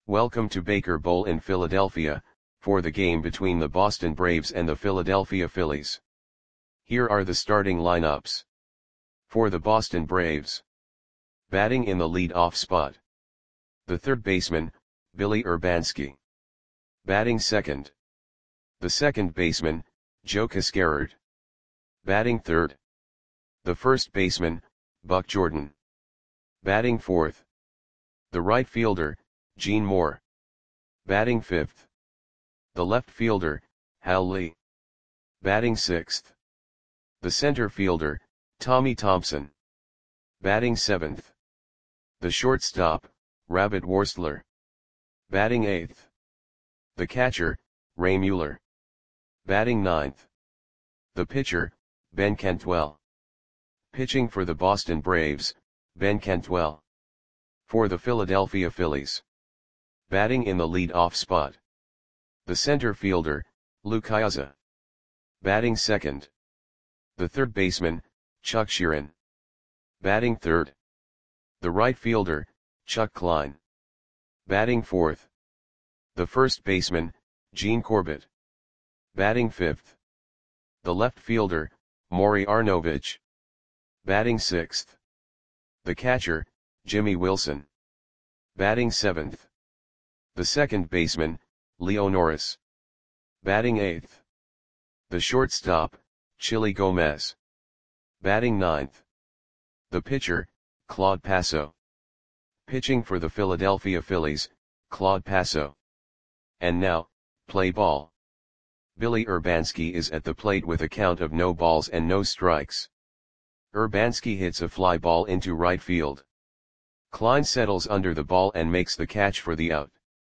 Welcome to Baker Bowl in Philadelphia, for the game between the Boston Braves and the Philadelphia Phillies. Here are the starting lineups. For the Boston Braves. Batting in the lead-off spot. The third baseman, Billy Urbanski. Batting second. The second baseman, Joe Cascarard. Batting third. The first baseman, Buck Jordan. Batting fourth. The right fielder, Gene Moore. Batting fifth. The left fielder, Hal Lee. Batting sixth. The center fielder, Tommy Thompson. Batting seventh. The shortstop, Rabbit Worstler. Batting eighth. The catcher, Ray Mueller. Batting ninth. The pitcher, Ben Cantwell. Pitching for the Boston Braves, Ben Cantwell. For the Philadelphia Phillies. Batting in the lead-off spot. The center fielder, Lou Piazza. Batting second. The third baseman, Chuck Sheeran. Batting third. The right fielder, Chuck Klein. Batting fourth. The first baseman, Gene Corbett. Batting fifth. The left fielder, Maury Arnovich. Batting sixth. The catcher, Jimmy Wilson. Batting seventh. The second baseman, Leo Norris. Batting eighth. The shortstop, Chili Gomez. Batting ninth. The pitcher, Claude Passo. Pitching for the Philadelphia Phillies, Claude Passo. And now, play ball. Billy Urbanski is at the plate with a count of no balls and no strikes. Urbanski hits a fly ball into right field. Klein settles under the ball and makes the catch for the out.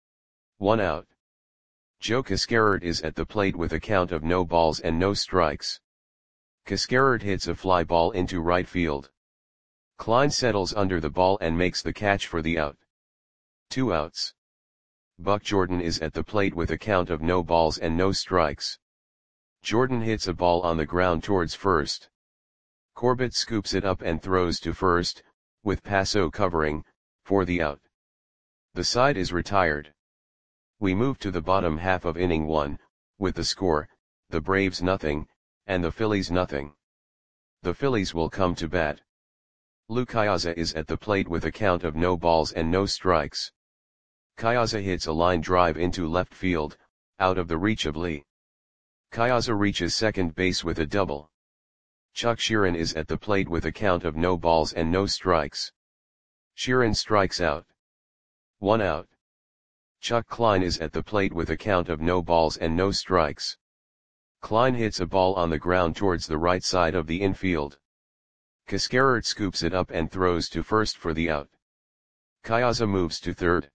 1 out. Joe Cascarard is at the plate with a count of no balls and no strikes. Cascarard hits a fly ball into right field. Klein settles under the ball and makes the catch for the out. 2 outs. Buck Jordan is at the plate with a count of no balls and no strikes. Jordan hits a ball on the ground towards first. Corbett scoops it up and throws to first, with Passo covering, for the out. The side is retired. We move to the bottom half of inning 1, with the score, the Braves nothing, and the Phillies nothing. The Phillies will come to bat. Lou Piazza is at the plate with a count of no balls and no strikes. Piazza hits a line drive into left field, out of the reach of Lee. Piazza reaches second base with a double. Chuck Sheeran is at the plate with a count of no balls and no strikes. Sheeran strikes out. 1 out. Chuck Klein is at the plate with a count of no balls and no strikes. Klein hits a ball on the ground towards the right side of the infield. Cascarard scoops it up and throws to first for the out. Piazza moves to third.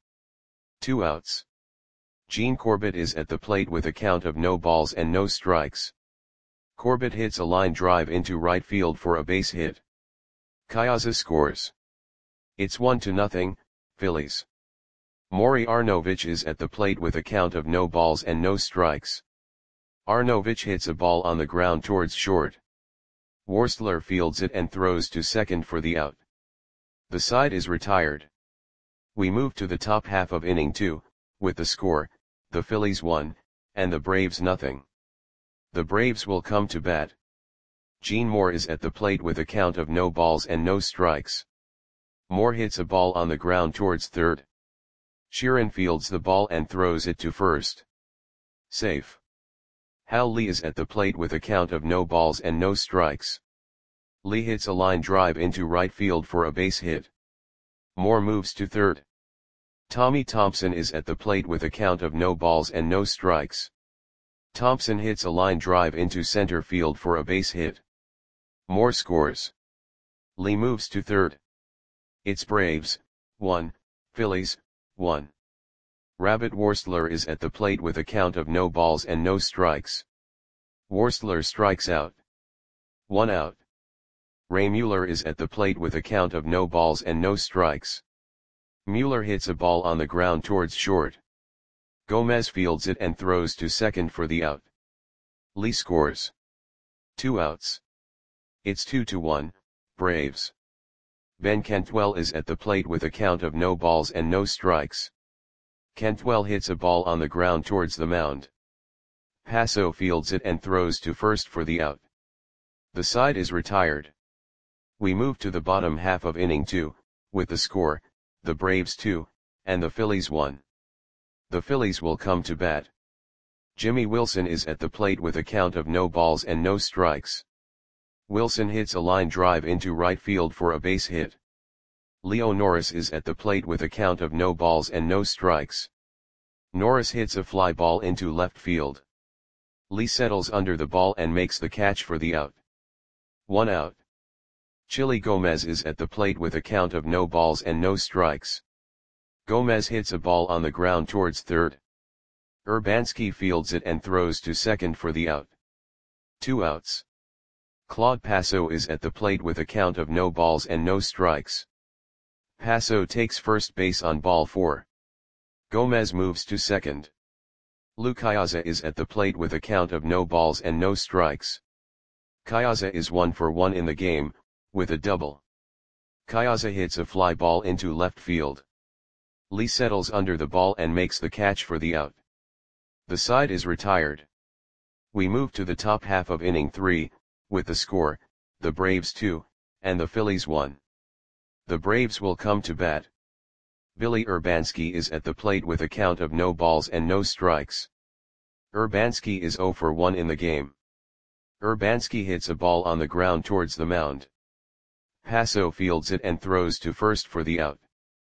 2 outs. Gene Corbett is at the plate with a count of no balls and no strikes. Corbett hits a line drive into right field for a base hit. Piazza scores. It's 1-0, Phillies. Maury Arnovich is at the plate with a count of no balls and no strikes. Arnovich hits a ball on the ground towards short. Worstler fields it and throws to second for the out. The side is retired. We move to the top half of inning 2, with the score, the Phillies 1, and the Braves nothing. The Braves will come to bat. Gene Moore is at the plate with a count of no balls and no strikes. Moore hits a ball on the ground towards third. Sheeran fields the ball and throws it to first. Safe. Hal Lee is at the plate with a count of no balls and no strikes. Lee hits a line drive into right field for a base hit. Moore moves to third. Tommy Thompson is at the plate with a count of no balls and no strikes. Thompson hits a line drive into center field for a base hit. Moore scores. Lee moves to third. It's Braves, 1, Phillies, 1. Rabbit Worstler is at the plate with a count of no balls and no strikes. Worstler strikes out. 1 out. Ray Mueller is at the plate with a count of no balls and no strikes. Mueller hits a ball on the ground towards short. Gomez fields it and throws to second for the out. Lee scores. 2 outs. It's 2-1, Braves. Ben Cantwell is at the plate with a count of no balls and no strikes. Cantwell hits a ball on the ground towards the mound. Passo fields it and throws to first for the out. The side is retired. We move to the bottom half of inning 2, with the score, the Braves 2, and the Phillies 1. The Phillies will come to bat. Jimmy Wilson is at the plate with a count of no balls and no strikes. Wilson hits a line drive into right field for a base hit. Leo Norris is at the plate with a count of no balls and no strikes. Norris hits a fly ball into left field. Lee settles under the ball and makes the catch for the out. 1 out. Chili Gomez is at the plate with a count of no balls and no strikes. Gomez hits a ball on the ground towards third. Urbanski fields it and throws to second for the out. 2 outs. Claude Passo is at the plate with a count of no balls and no strikes. Passo takes first base on ball 4. Gomez moves to second. Lou Cayaza is at the plate with a count of no balls and no strikes. Cayaza is 1 for 1 in the game, with a double. Cayaza hits a fly ball into left field. Lee settles under the ball and makes the catch for the out. The side is retired. We move to the top half of inning 3, with the score, the Braves 2, and the Phillies 1. The Braves will come to bat. Billy Urbanski is at the plate with a count of no balls and no strikes. Urbanski is 0 for 1 in the game. Urbanski hits a ball on the ground towards the mound. Passo fields it and throws to first for the out.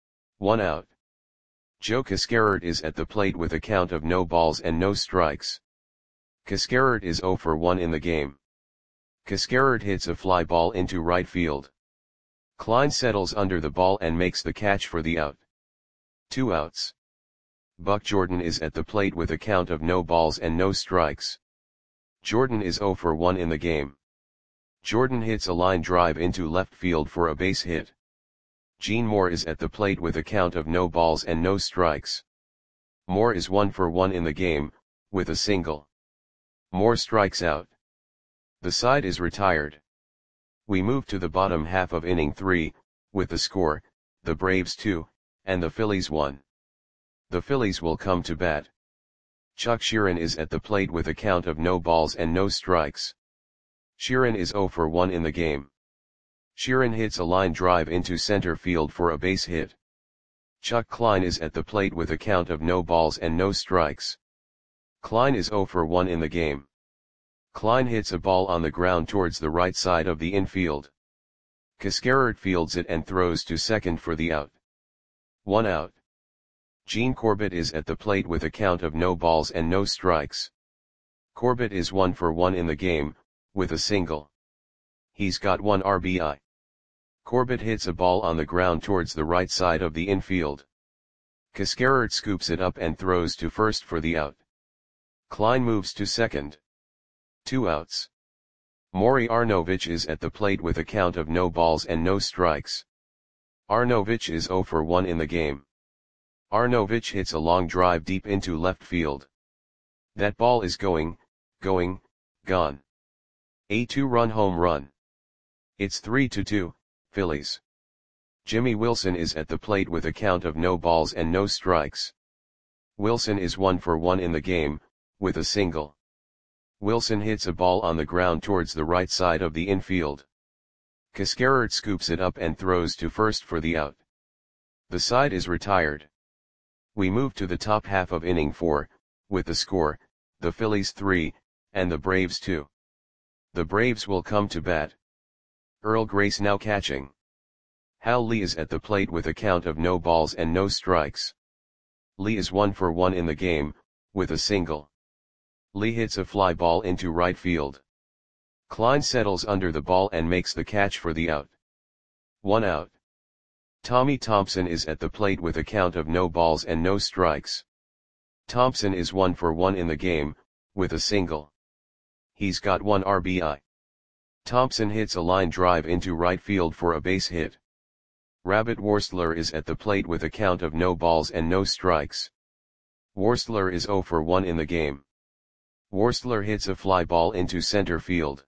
1 out. Joe Cascarard is at the plate with a count of no balls and no strikes. Cascarard is 0 for 1 in the game. Cascarard hits a fly ball into right field. Klein settles under the ball and makes the catch for the out. 2 outs. Buck Jordan is at the plate with a count of no balls and no strikes. Jordan is 0 for 1 in the game. Jordan hits a line drive into left field for a base hit. Gene Moore is at the plate with a count of no balls and no strikes. Moore is 1 for 1 in the game, with a single. Moore strikes out. The side is retired. We move to the bottom half of inning 3, with the score, the Braves 2, and the Phillies 1. The Phillies will come to bat. Chuck Sheeran is at the plate with a count of no balls and no strikes. Sheeran is 0 for 1 in the game. Sheeran hits a line drive into center field for a base hit. Chuck Klein is at the plate with a count of no balls and no strikes. Klein is 0 for 1 in the game. Klein hits a ball on the ground towards the right side of the infield. Cascarard fields it and throws to second for the out. 1 out. Gene Corbett is at the plate with a count of no balls and no strikes. Corbett is 1 for 1 in the game, with a single. He's got 1 RBI. Corbett hits a ball on the ground towards the right side of the infield. Cascarard scoops it up and throws to first for the out. Klein moves to second. 2 outs. Maury Arnovich is at the plate with a count of no balls and no strikes. Arnovich is 0 for 1 in the game. Arnovich hits a long drive deep into left field. That ball is gone. A 2-run home run. It's 3-2, Phillies. Jimmy Wilson is at the plate with a count of no balls and no strikes. Wilson is 1 for 1 in the game, with a single. Wilson hits a ball on the ground towards the right side of the infield. Cascarard scoops it up and throws to first for the out. The side is retired. We move to the top half of inning 4, with the score, the Phillies 3, and the Braves 2. The Braves will come to bat. Earl Grace now catching. Hal Lee is at the plate with a count of no balls and no strikes. Lee is 1 for 1 in the game, with a single. Lee hits a fly ball into right field. Klein settles under the ball and makes the catch for the out. 1 out. Tommy Thompson is at the plate with a count of no balls and no strikes. Thompson is 1 for 1 in the game, with a single. He's got 1 RBI. Thompson hits a line drive into right field for a base hit. Rabbit Worstler is at the plate with a count of no balls and no strikes. Worstler is 0 for 1 in the game. Worstler hits a fly ball into center field.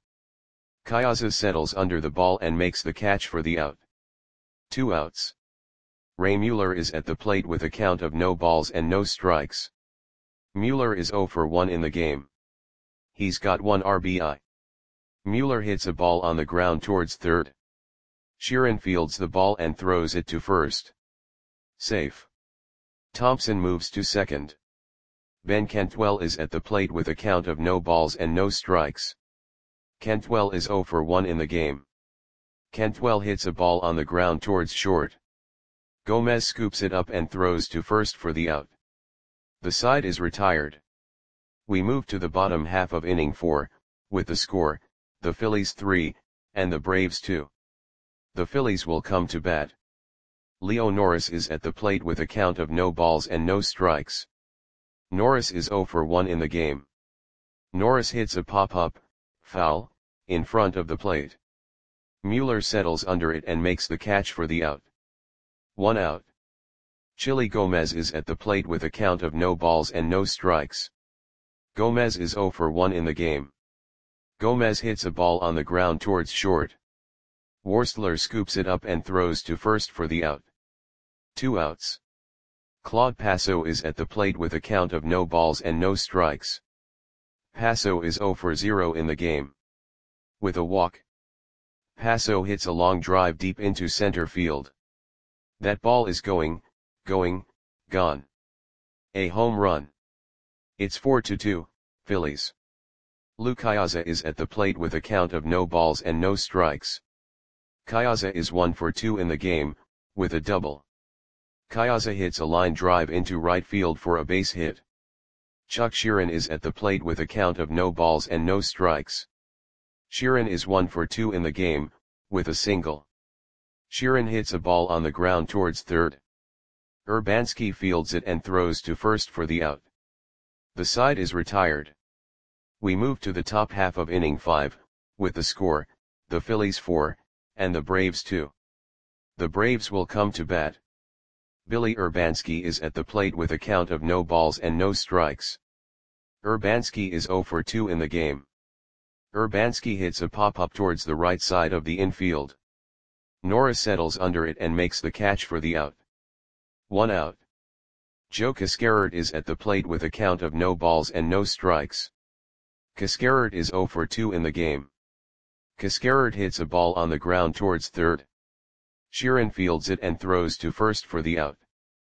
Cayaza settles under the ball and makes the catch for the out. 2 outs. Ray Mueller is at the plate with a count of no balls and no strikes. Mueller is 0 for 1 in the game. He's got 1 RBI. Mueller hits a ball on the ground towards third. Sheeran fields the ball and throws it to first. Safe. Thompson moves to second. Ben Cantwell is at the plate with a count of no balls and no strikes. Cantwell is 0 for 1 in the game. Cantwell hits a ball on the ground towards short. Gomez scoops it up and throws to first for the out. The side is retired. We move to the bottom half of inning 4, with the score, the Phillies 3, and the Braves 2. The Phillies will come to bat. Leo Norris is at the plate with a count of no balls and no strikes. Norris is 0 for 1 in the game. Norris hits a pop-up, foul, in front of the plate. Mueller settles under it and makes the catch for the out. 1 out. Chili Gomez is at the plate with a count of no balls and no strikes. Gomez is 0 for 1 in the game. Gomez hits a ball on the ground towards short. Worsler scoops it up and throws to first for the out. 2 outs. Claude Passo is at the plate with a count of no balls and no strikes. Passo is 0 for 0 in the game. With a walk, Passo hits a long drive deep into center field. That ball is gone. A home run. It's 4-2, Phillies. Lou Cayaza is at the plate with a count of no balls and no strikes. Cayaza is 1 for 2 in the game, with a double. Cayaza hits a line drive into right field for a base hit. Chuck Sheeran is at the plate with a count of no balls and no strikes. Sheeran is 1 for 2 in the game, with a single. Sheeran hits a ball on the ground towards third. Urbanski fields it and throws to first for the out. The side is retired. We move to the top half of inning 5, with the score, the Phillies 4, and the Braves 2. The Braves will come to bat. Billy Urbanski is at the plate with a count of no balls and no strikes. Urbanski is 0 for 2 in the game. Urbanski hits a pop-up towards the right side of the infield. Norris settles under it and makes the catch for the out. 1 out. Joe Cascarert is at the plate with a count of no balls and no strikes. Cascarert is 0 for 2 in the game. Cascarert hits a ball on the ground towards third. Sheeran fields it and throws to first for the out.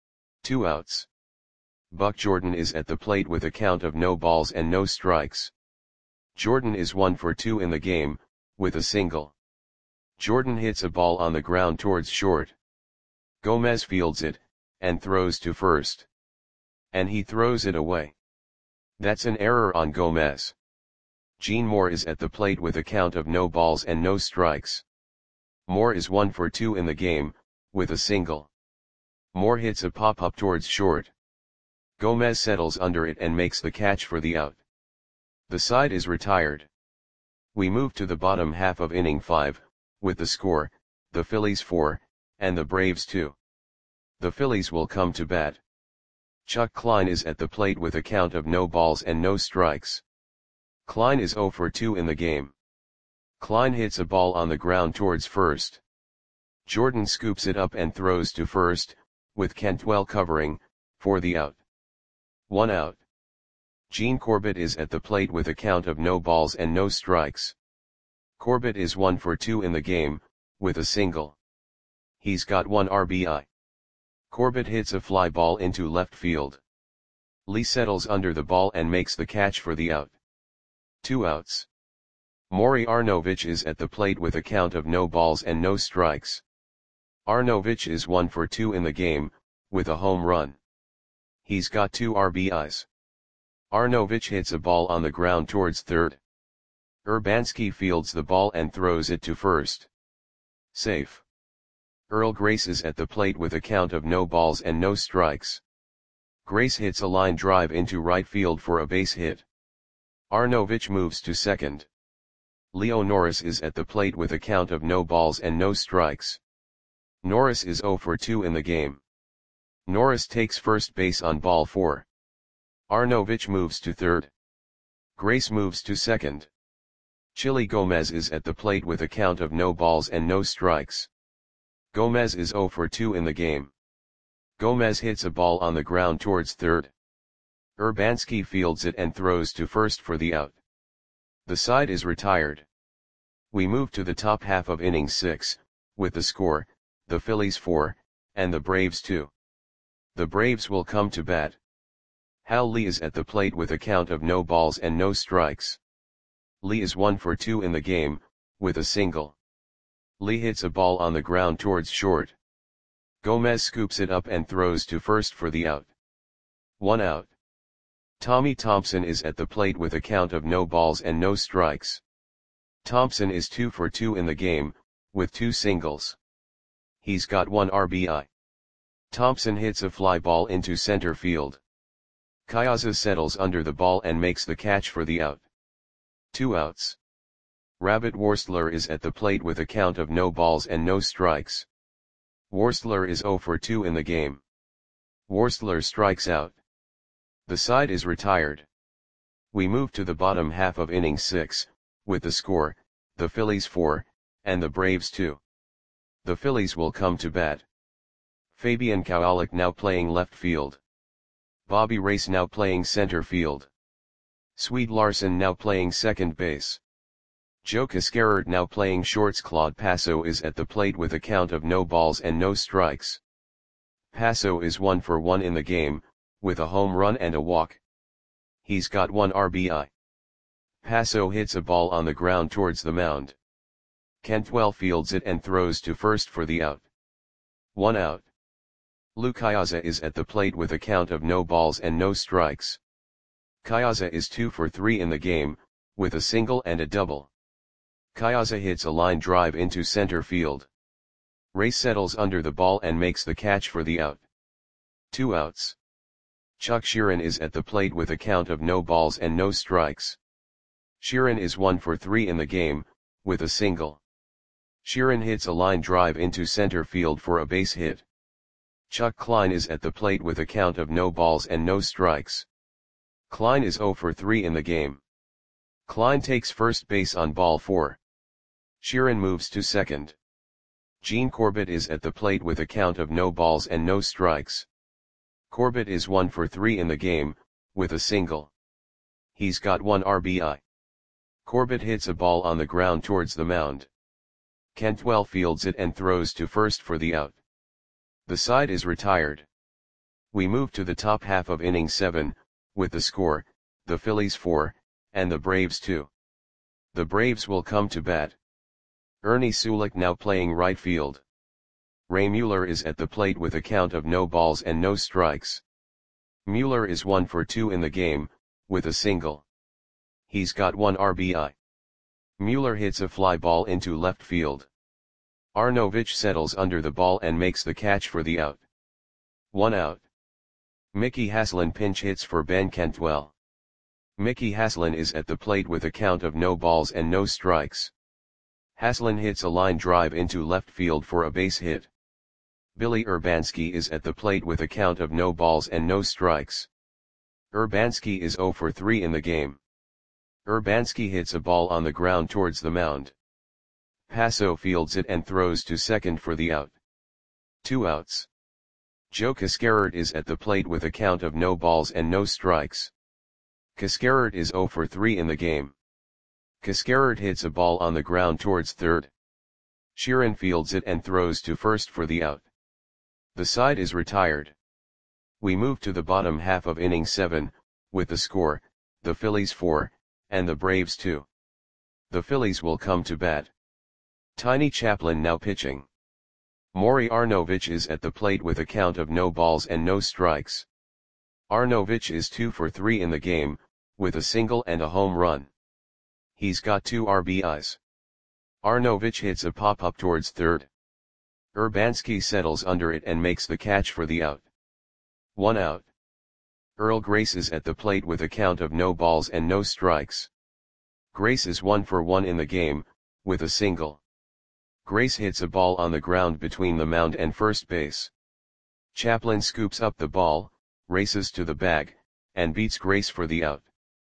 2 outs. Buck Jordan is at the plate with a count of no balls and no strikes. Jordan is 1 for 2 in the game, with a single. Jordan hits a ball on the ground towards short. Gomez fields it, and throws to first. And he throws it away. That's an error on Gomez. Gene Moore is at the plate with a count of no balls and no strikes. Moore is 1 for 2 in the game, with a single. Moore hits a pop-up towards short. Gomez settles under it and makes the catch for the out. The side is retired. We move to the bottom half of inning 5, with the score, the Phillies 4, and the Braves 2. The Phillies will come to bat. Chuck Klein is at the plate with a count of no balls and no strikes. Klein is 0 for 2 in the game. Klein hits a ball on the ground towards first. Jordan scoops it up and throws to first, with Cantwell covering, for the out. 1 out. Gene Corbett is at the plate with a count of no balls and no strikes. Corbett is 1 for 2 in the game, with a single. He's got 1 RBI. Corbett hits a fly ball into left field. Lee settles under the ball and makes the catch for the out. 2 outs. Maury Arnovich is at the plate with a count of no balls and no strikes. Arnovich is 1 for 2 in the game, with a home run. He's got 2 RBIs. Arnovich hits a ball on the ground towards third. Urbanski fields the ball and throws it to first. Safe. Earl Grace is at the plate with a count of no balls and no strikes. Grace hits a line drive into right field for a base hit. Arnovich moves to second. Leo Norris is at the plate with a count of no balls and no strikes. Norris is 0 for 2 in the game. Norris takes first base on ball 4. Arnovich moves to third. Grace moves to second. Chili Gomez is at the plate with a count of no balls and no strikes. Gomez is 0 for 2 in the game. Gomez hits a ball on the ground towards third. Urbanski fields it and throws to first for the out. The side is retired. We move to the top half of inning 6, with the score, the Phillies 4, and the Braves 2. The Braves will come to bat. Hal Lee is at the plate with a count of no balls and no strikes. Lee is 1 for 2 in the game, with a single. Lee hits a ball on the ground towards short. Gomez scoops it up and throws to first for the out. 1 out. Tommy Thompson is at the plate with a count of no balls and no strikes. Thompson is 2 for 2 in the game, with 2 singles. He's got 1 RBI. Thompson hits a fly ball into center field. Kyaza settles under the ball and makes the catch for the out. 2 outs. Rabbit Worstler is at the plate with a count of no balls and no strikes. Worstler is 0 for 2 in the game. Worstler strikes out. The side is retired. We move to the bottom half of inning 6, with the score, the Phillies 4, and the Braves 2. The Phillies will come to bat. Fabian Kowalik now playing left field. Bobby Race now playing center field. Swede Larson now playing second base. Joe Cascarard now playing shorts. Claude Passo is at the plate with a count of no balls and no strikes. Passo is 1 for 1 in the game, with a home run and a walk. He's got 1 RBI. Passo hits a ball on the ground towards the mound. Cantwell fields it and throws to first for the out. 1 out. Lou Kyaza is at the plate with a count of no balls and no strikes. Kyaza is 2 for 3 in the game, with a single and a double. Kyaza hits a line drive into center field. Ray settles under the ball and makes the catch for the out. 2 outs. Chuck Sheeran is at the plate with a count of no balls and no strikes. Sheeran is 1 for 3 in the game, with a single. Sheeran hits a line drive into center field for a base hit. Chuck Klein is at the plate with a count of no balls and no strikes. Klein is 0 for 3 in the game. Klein takes first base on ball 4. Sheeran moves to second. Gene Corbett is at the plate with a count of no balls and no strikes. Corbett is 1 for 3 in the game, with a single. He's got 1 RBI. Corbett hits a ball on the ground towards the mound. Cantwell fields it and throws to first for the out. The side is retired. We move to the top half of inning 7, with the score, the Phillies 4, and the Braves 2. The Braves will come to bat. Ernie Sulik now playing right field. Ray Mueller is at the plate with a count of no balls and no strikes. Mueller is 1 for 2 in the game, with a single. He's got 1 RBI. Mueller hits a fly ball into left field. Arnovich settles under the ball and makes the catch for the out. 1 out. Mickey Haslin pinch hits for Ben Cantwell. Mickey Haslin is at the plate with a count of no balls and no strikes. Haslin hits a line drive into left field for a base hit. Billy Urbanski is at the plate with a count of no balls and no strikes. Urbanski is 0 for 3 in the game. Urbanski hits a ball on the ground towards the mound. Passo fields it and throws to second for the out. 2 outs. Joe Cascarard is at the plate with a count of no balls and no strikes. Cascarard is 0 for 3 in the game. Cascarard hits a ball on the ground towards third. Sheeran fields it and throws to first for the out. The side is retired. We move to the bottom half of inning 7, with the score, the Phillies 4, and the Braves 2. The Phillies will come to bat. Tiny Chaplin now pitching. Maury Arnovich is at the plate with a count of no balls and no strikes. Arnovich is 2 for 3 in the game, with a single and a home run. He's got 2 RBIs. Arnovich hits a pop-up towards third. Urbanski settles under it and makes the catch for the out. 1 out. Earl Grace is at the plate with a count of no balls and no strikes. Grace is 1 for 1 in the game, with a single. Grace hits a ball on the ground between the mound and first base. Chaplin scoops up the ball, races to the bag, and beats Grace for the out.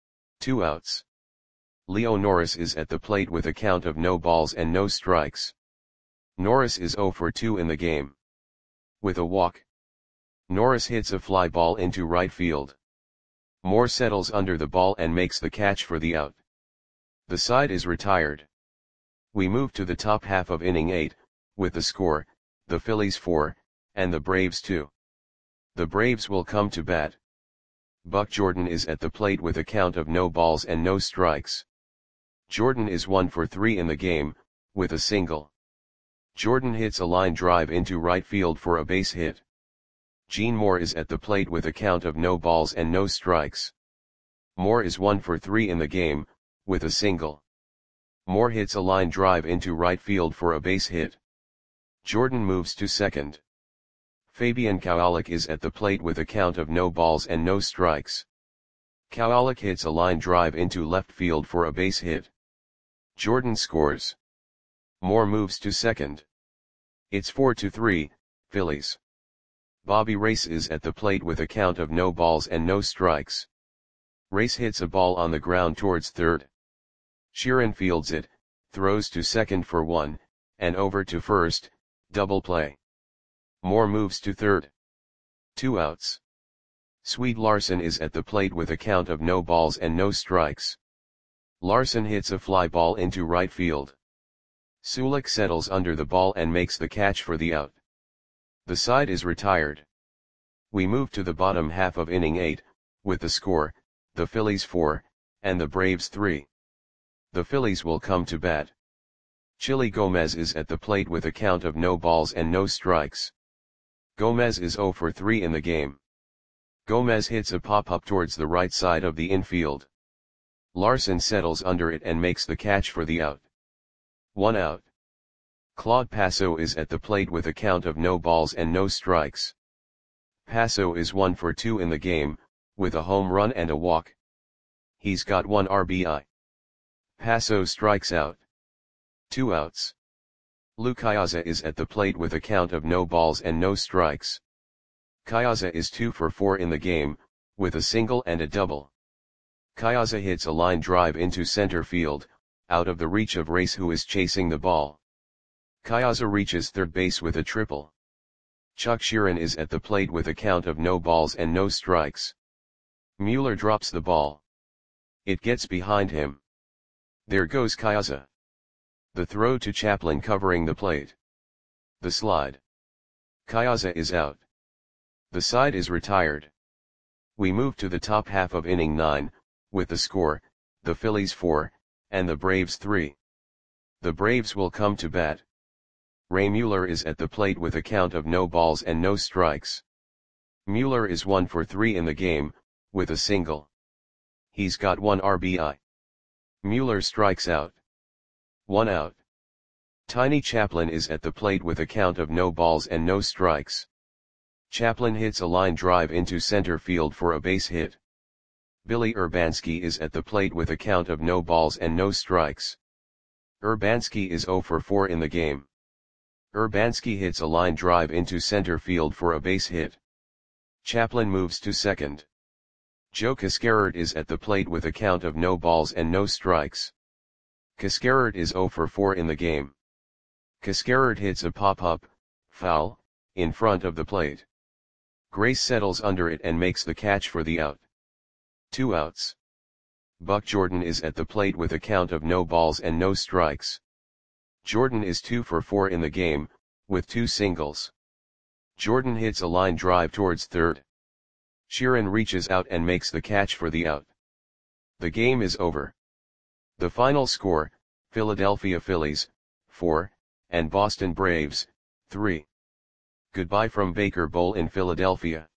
2 outs. Leo Norris is at the plate with a count of no balls and no strikes. Norris is 0 for 2 in the game. With a walk. Norris hits a fly ball into right field. Moore settles under the ball and makes the catch for the out. The side is retired. We move to the top half of inning 8, with the score, the Phillies 4, and the Braves 2. The Braves will come to bat. Buck Jordan is at the plate with a count of no balls and no strikes. Jordan is 1 for 3 in the game, with a single. Jordan hits a line drive into right field for a base hit. Gene Moore is at the plate with a count of no balls and no strikes. Moore is 1 for 3 in the game, with a single. Moore hits a line drive into right field for a base hit. Jordan moves to second. Fabian Kowalik is at the plate with a count of no balls and no strikes. Kowalik hits a line drive into left field for a base hit. Jordan scores. Moore moves to second. It's 4-3, Phillies. Bobby Race is at the plate with a count of no balls and no strikes. Race hits a ball on the ground towards third. Sheeran fields it, throws to second for 1, and over to first, double play. Moore moves to third. 2 outs. Swede Larson is at the plate with a count of no balls and no strikes. Larson hits a fly ball into right field. Sulik settles under the ball and makes the catch for the out. The side is retired. We move to the bottom half of inning 8, with the score, the Phillies 4, and the Braves 3. The Phillies will come to bat. Chili Gomez is at the plate with a count of no balls and no strikes. Gomez is 0 for 3 in the game. Gomez hits a pop-up towards the right side of the infield. Larson settles under it and makes the catch for the out. 1 out. Claude Passo is at the plate with a count of no balls and no strikes. Passo is 1 for 2 in the game, with a home run and a walk. He's got 1 RBI. Passo strikes out. 2 outs. Lou Kayaza is at the plate with a count of no balls and no strikes. Kayaza is 2 for 4 in the game, with a single and a double. Kayaza hits a line drive into center field, out of the reach of Race, who is chasing the ball. Kayaza reaches third base with a triple. Chuck Sheeran is at the plate with a count of no balls and no strikes. Mueller drops the ball. It gets behind him. There goes Kayaza. The throw to Chaplin covering the plate. The slide. Kayaza is out. The side is retired. We move to the top half of inning 9, with the score, the Phillies 4, and the Braves 3. The Braves will come to bat. Ray Mueller is at the plate with a count of no balls and no strikes. Mueller is 1 for 3 in the game, with a single. He's got 1 RBI. Mueller strikes out. 1 out. Tiny Chaplin is at the plate with a count of no balls and no strikes. Chaplin hits a line drive into center field for a base hit. Billy Urbanski is at the plate with a count of no balls and no strikes. Urbanski is 0 for 4 in the game. Urbanski hits a line drive into center field for a base hit. Chaplin moves to second. Joe Cascarert is at the plate with a count of no balls and no strikes. Cascarert is 0 for 4 in the game. Cascarert hits a pop-up, foul, in front of the plate. Grace settles under it and makes the catch for the out. 2 outs. Buck Jordan is at the plate with a count of no balls and no strikes. Jordan is 2 for 4 in the game, with 2 singles. Jordan hits a line drive towards third. Sheeran reaches out and makes the catch for the out. The game is over. The final score, Philadelphia Phillies, 4, and Boston Braves, 3. Goodbye from Baker Bowl in Philadelphia.